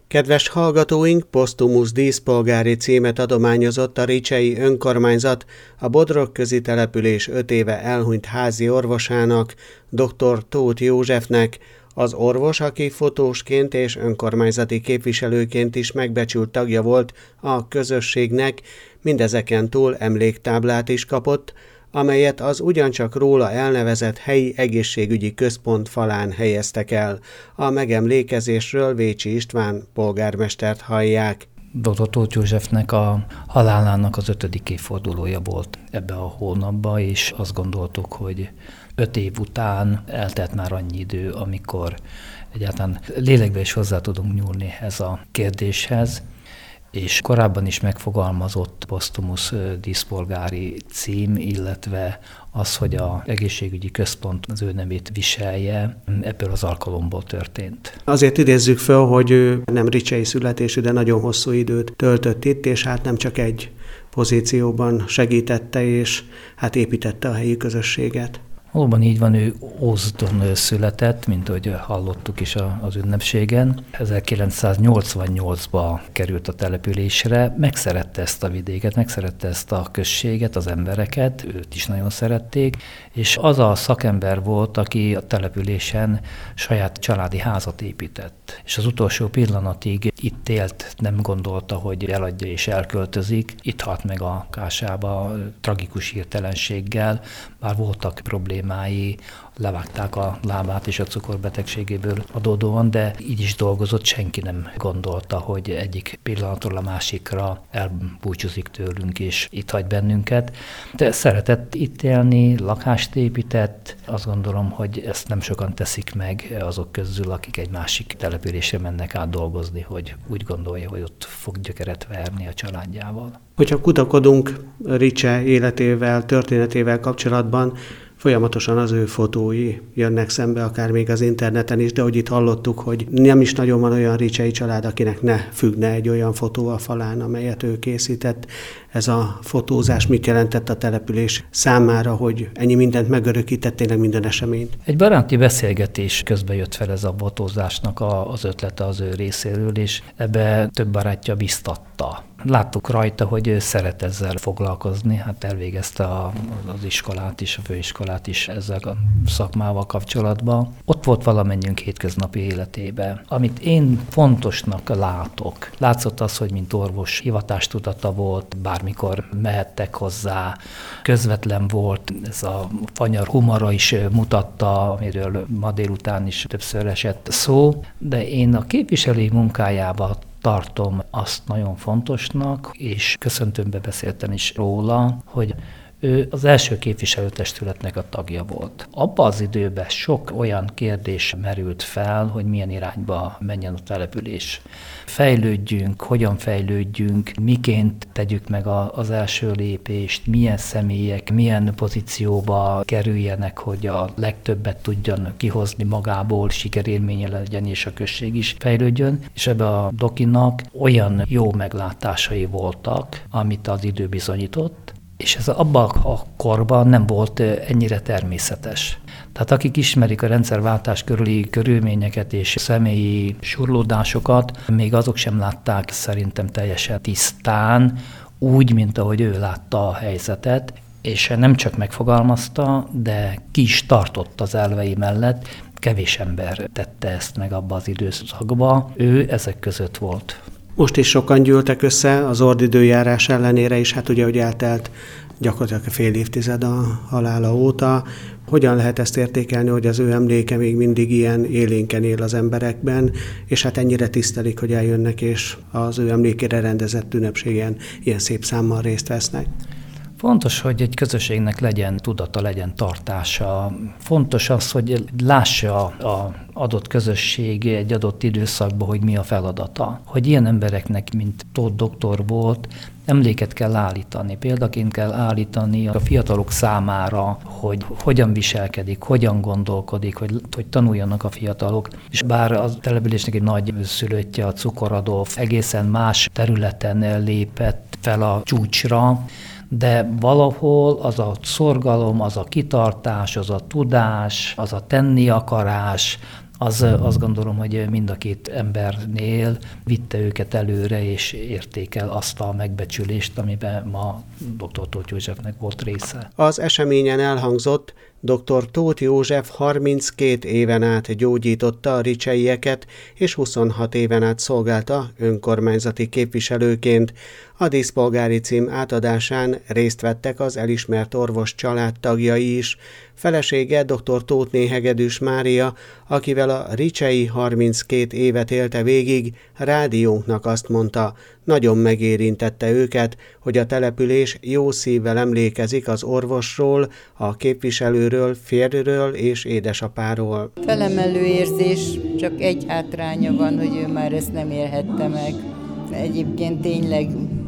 Kedves hallgatóink, posztumusz díszpolgári címet adományozott a ricsei önkormányzat a Bodrogközi település 5 éve elhunyt házi orvosának, dr. Tóth Józsefnek. Az orvos, aki fotósként és önkormányzati képviselőként is megbecsült tagja volt a közösségnek, mindezeken túl emléktáblát is kapott, amelyet az ugyancsak róla elnevezett helyi egészségügyi központ falán helyeztek el. A megemlékezésről Vécsi István polgármestert hallják. Dr. Tóth Józsefnek a halálának az 5. évfordulója volt ebbe a hónapban, és azt gondoltuk, hogy 5 év után eltelt már annyi idő, amikor egyáltalán lélekbe is hozzá tudunk nyúlni ehhez a kérdéshez, és korábban is megfogalmazott posztumusz díszpolgári cím, illetve az, hogy az egészségügyi központ az ő nevét viselje, ebből az alkalomból történt. Azért idézzük föl, hogy ő nem ricsei születésű, de nagyon hosszú időt töltött itt, és hát nem csak egy pozícióban segítette, és hát építette a helyi közösséget. Valóban így van, ő Ózdon született, mint ahogy hallottuk is az ünnepségen. 1988-ban került a településre, megszerette ezt a vidéket, megszerette ezt a községet, az embereket, őt is nagyon szerették, és az a szakember volt, aki a településen saját családi házat épített. És az utolsó pillanatig itt élt, nem gondolta, hogy eladja és elköltözik. Itt halt meg a Kásába tragikus hirtelenséggel, bár voltak problémái, levágták a lábát és a cukorbetegségéből adódóan, de így is dolgozott, senki nem gondolta, hogy egyik pillanatról a másikra elbúcsúzik tőlünk és itt hagy bennünket. De szeretett itt élni, lakást épített, azt gondolom, hogy ezt nem sokan teszik meg azok közül, akik egy másik településre mennek át dolgozni, hogy úgy gondolja, hogy ott fog gyökeret verni a családjával. Hogyha kutakodunk Ricse életével, történetével kapcsolatban, folyamatosan az ő fotói jönnek szembe, akár még az interneten is, de hogy itt hallottuk, hogy nem is nagyon van olyan ricsei család, akinek ne függne egy olyan fotó a falán, amelyet ő készített. Ez a fotózás mit jelentett a település számára, hogy ennyi mindent megörökített, tényleg minden eseményt? Egy baráti beszélgetés közben jött fel ez a fotózásnak az ötlete az ő részéről, és ebbe több barátja biztatta. Láttuk rajta, hogy ő szeret ezzel foglalkozni, hát elvégezte az iskolát is, a főiskolát is ezzel a szakmával kapcsolatban. Ott volt valamennyiünk hétköznapi életében. Amit én fontosnak látok, látszott az, hogy mint orvos hivatástudata volt, bármikor mehettek hozzá, közvetlen volt, ez a fanyar humora is mutatta, amiről ma délután is többször esett szó, de én a képviselői munkájában tartom azt nagyon fontosnak, és köszöntőmbe beszéltem is róla, hogy ő az első képviselőtestületnek a tagja volt. Abban az időben sok olyan kérdés merült fel, hogy milyen irányba menjen a település. Fejlődjünk, hogyan fejlődjünk, miként tegyük meg az első lépést, milyen személyek, milyen pozícióba kerüljenek, hogy a legtöbbet tudjon kihozni magából, sikerélménye legyen, és a község is fejlődjön. És ebbe a dokinak olyan jó meglátásai voltak, amit az idő bizonyított, és ez abban a korban nem volt ennyire természetes. Tehát akik ismerik a rendszerváltás körüli körülményeket és személyi surlódásokat, még azok sem látták szerintem teljesen tisztán, úgy, mint ahogy ő látta a helyzetet, és nem csak megfogalmazta, de ki is tartott az elvei mellett. Kevés ember tette ezt meg abba az időszakba, ő ezek között volt. Most is sokan gyűltek össze az ordidőjárás ellenére is, hát ugye, hogy eltelt gyakorlatilag fél évtized a halála óta. Hogyan lehet ezt értékelni, hogy az ő emléke még mindig ilyen élénken él az emberekben, és hát ennyire tisztelik, hogy eljönnek, és az ő emlékére rendezett ünnepségen ilyen szép számmal részt vesznek? Fontos, hogy egy közösségnek legyen tudata, legyen tartása. Fontos az, hogy lássa az adott közösség egy adott időszakban, hogy mi a feladata. Hogy ilyen embereknek, mint Tóth doktor volt, emléket kell állítani. Példaként kell állítani a fiatalok számára, hogy hogyan viselkedik, hogyan gondolkodik, hogy tanuljanak a fiatalok. És bár a településnek egy nagy szülöttje, a Cukor Adolf egészen más területen lépett fel a csúcsra, de valahol az a szorgalom, az a kitartás, az a tudás, az a tenni akarás, az azt gondolom, hogy mind a két embernél vitte őket előre, és érték el azt a megbecsülést, amiben ma dr. Tóth Józsefnek volt része. Az eseményen elhangzott, dr. Tóth József 32 éven át gyógyította a ricseieket, és 26 éven át szolgálta önkormányzati képviselőként. A díszpolgári cím átadásán részt vettek az elismert orvos családtagjai is. Felesége dr. Tóthné Hegedűs Mária, akivel a ricsei 32 évet élte végig, rádiónknak azt mondta, nagyon megérintette őket, hogy a település jó szívvel emlékezik az orvosról, a képviselőről, férjről és édesapáról. Felemelő érzés, csak egy hátránya van, hogy ő már ezt nem élhette meg. Egyébként tényleg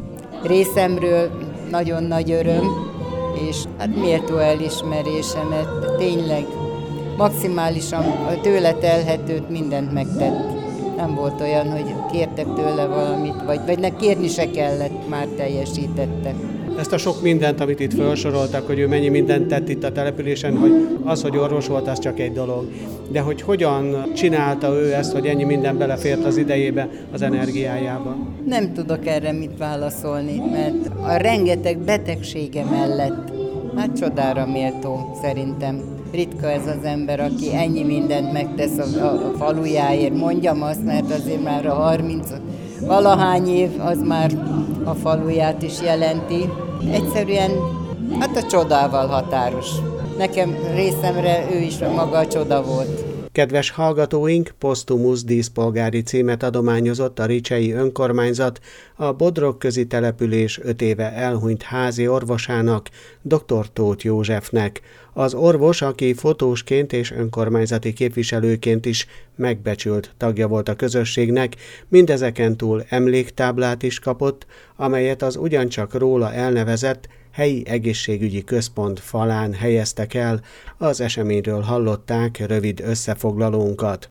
részemről nagyon nagy öröm, és hát méltó elismerése, mert tényleg maximálisan tőle telhetőt mindent megtett. Nem volt olyan, hogy kértek tőle valamit, vagy ne kérni se kellett, már teljesítette. Ezt a sok mindent, amit itt felsoroltak, hogy ő mennyi mindent tett itt a településen, hogy az, hogy orvos volt, az csak egy dolog. De hogy hogyan csinálta ő ezt, hogy ennyi minden belefért az idejébe, az energiájába? Nem tudok erre mit válaszolni, mert a rengeteg betegsége mellett, hát csodára méltó szerintem. Ritka ez az ember, aki ennyi mindent megtesz a falujáért. Mondjam azt, mert azért már a 30 valahány év, az már a faluját is jelenti. Egyszerűen, hát a csodával határos. Nekem részemre ő is maga a csoda volt. Kedves hallgatóink, posztumusz díszpolgári címet adományozott a ricsei önkormányzat a Bodrogközi település 5 éve elhunyt házi orvosának, dr. Tóth Józsefnek. Az orvos, aki fotósként és önkormányzati képviselőként is megbecsült tagja volt a közösségnek, mindezeken túl emléktáblát is kapott, amelyet az ugyancsak róla elnevezett helyi egészségügyi központ falán helyeztek el. Az eseményről hallották rövid összefoglalónkat.